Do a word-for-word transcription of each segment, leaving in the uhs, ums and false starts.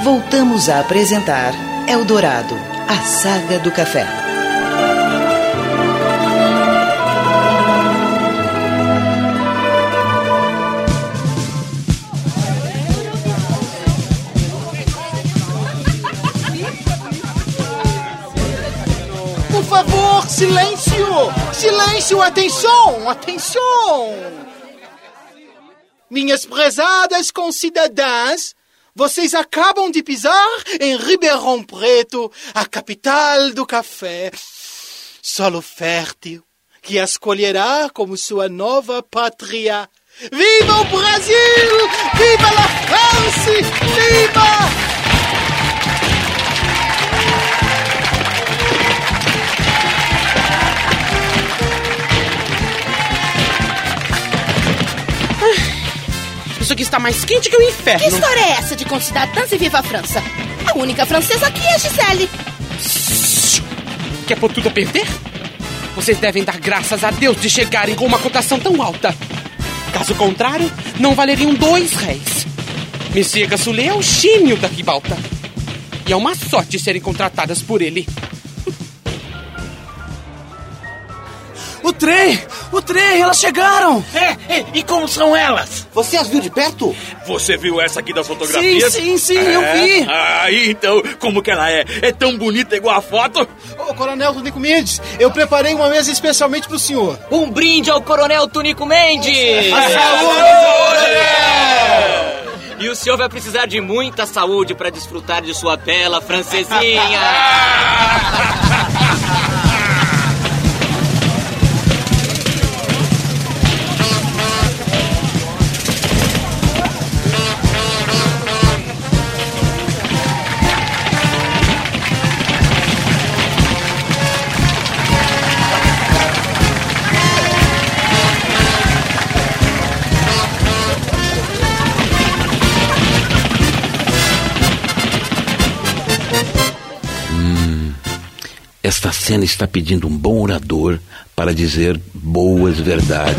voltamos a apresentar Eldorado, a saga do café. Por favor, silêncio! Silêncio, atenção, atenção! Minhas prezadas concidadãs, vocês acabam de pisar em Ribeirão Preto, a capital do café. Solo fértil, que a escolherá como sua nova pátria. Viva o Brasil! Viva la France! Viva! Isso aqui está mais quente que o inferno. Que história é essa de concidadãs e viva a França? A única francesa aqui é a Gisele. Quer pôr tudo a perder? Vocês devem dar graças a Deus de chegarem com uma cotação tão alta. Caso contrário, não valeriam dois réis. Monsieur Gassoulé é o gênio da ribalta. E é uma sorte serem contratadas por ele. O trem! O trem! Elas chegaram! É, e, e como são elas? Você as viu de perto? Você viu essa aqui das fotografias? Sim, sim, sim, é? eu vi! Aí, então, como que ela é? É tão bonita igual a foto? Ô, Coronel Tunico Mendes, eu preparei uma mesa especialmente pro senhor. Um brinde ao Coronel Tunico Mendes! A saúde! E o senhor vai precisar de muita saúde para desfrutar de sua bela francesinha! Esta cena está pedindo um bom orador para dizer boas verdades.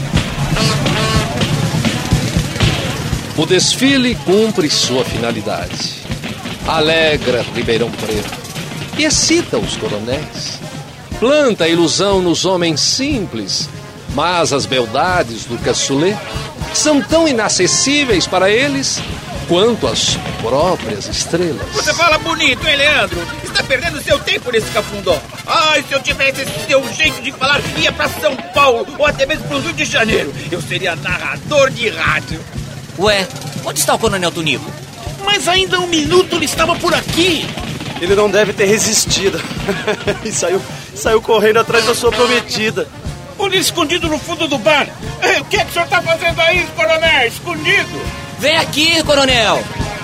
O desfile cumpre sua finalidade. Alegra Ribeirão Preto e excita os coronéis. Planta a ilusão nos homens simples, mas as beldades do Gassoulé são tão inacessíveis para eles quanto as próprias estrelas. Você fala bonito, hein, Leandro? Está perdendo seu tempo nesse cafundó. Ai, se eu tivesse esse seu jeito de falar, ia pra São Paulo ou até mesmo pro Rio de Janeiro. Eu seria narrador de rádio. Ué, onde está o Coronel Tunico? Mas ainda um minuto ele estava por aqui. Ele não deve ter resistido. E saiu, saiu correndo atrás da sua prometida. Onde escondido no fundo do bar. O que é que o senhor está fazendo aí, coronel? Escondido? Vem aqui, coronel.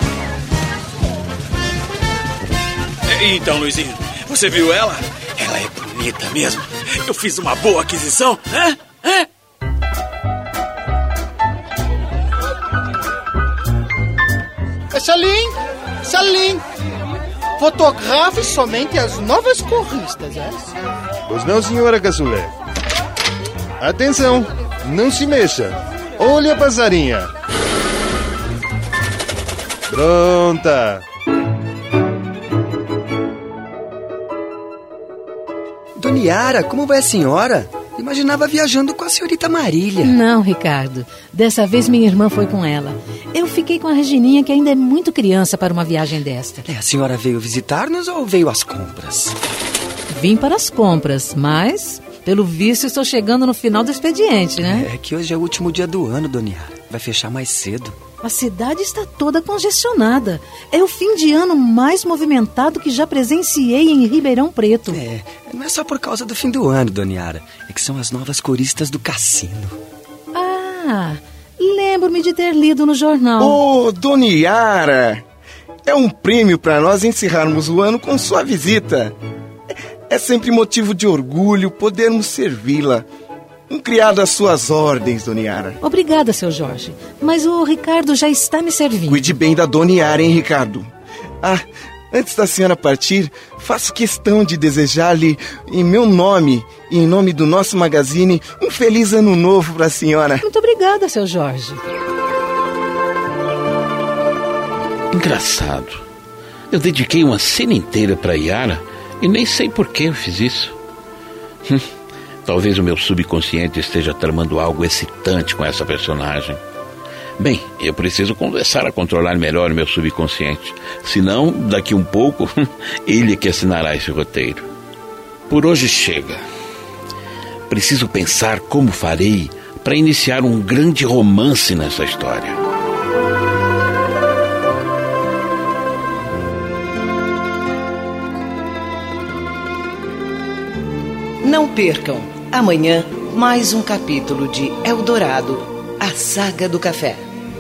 Então, Luizinho, você viu ela? Ela é bonita mesmo. Eu fiz uma boa aquisição, né? Hã? Salim, Salim, fotografe somente as novas corristas, é? Pois não, senhora Gassoulé. Atenção, não se mexa. Olha a passarinha. Pronta. Dona Yara, como vai a senhora? Imaginava viajando com a senhorita Marília. Não, Ricardo. Dessa vez minha irmã foi com ela. Eu fiquei com a Regininha, que ainda é muito criança para uma viagem desta. É, a senhora veio visitar-nos ou veio às compras? Vim para as compras, mas, pelo visto, estou chegando no final do expediente, né? É que hoje é o último dia do ano, Dona Yara. Vai fechar mais cedo. A cidade está toda congestionada. É o fim de ano mais movimentado que já presenciei em Ribeirão Preto. É, não é só por causa do fim do ano, Dona Yara. É que são as novas coristas do cassino. Ah, lembro-me de ter lido no jornal. Ô, oh, Dona Yara, é um prêmio para nós encerrarmos o ano com sua visita. É sempre motivo de orgulho podermos servi-la. Um criado às suas ordens, Dona Yara. Obrigada, seu Jorge. Mas o Ricardo já está me servindo. Cuide bem da Dona Yara, hein, Ricardo? Ah, antes da senhora partir, faço questão de desejar-lhe, em meu nome e em nome do nosso magazine, um feliz ano novo para a senhora. Muito obrigada, seu Jorge. Engraçado. Eu dediquei uma cena inteira para Yara e nem sei por que eu fiz isso. Hum, talvez o meu subconsciente esteja tramando algo excitante com essa personagem. Bem, eu preciso começar a controlar melhor o meu subconsciente. Senão, daqui um pouco, ele é que assinará esse roteiro. Por hoje chega. Preciso pensar como farei para iniciar um grande romance nessa história. Não percam, amanhã, mais um capítulo de Eldorado, a Saga do Café.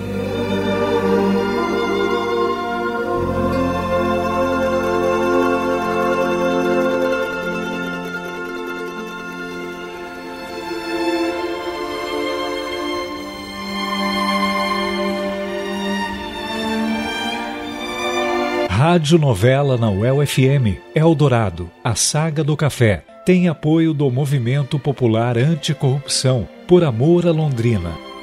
Rádio Novela na U E L F M, Eldorado, a Saga do Café. Tem apoio do Movimento Popular Anticorrupção, Por Amor a Londrina.